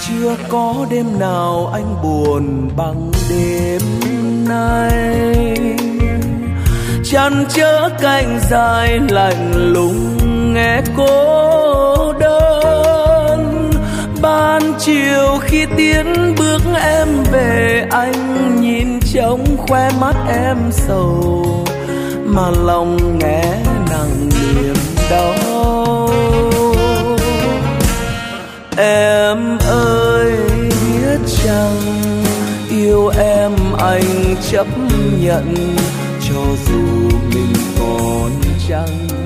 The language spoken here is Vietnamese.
chưa có đêm nào anh buồn bằng đêm nay. Chăn chở cành dài lạnh lùng nghe cô đơn. Ban chiều khi tiến bước em về, anh nhìn trông khoe mắt em sầu, mà lòng nghe nặng niềm đau. Em ơi biết chăng, yêu em anh chấp nhận, cho dù mình còn chẳng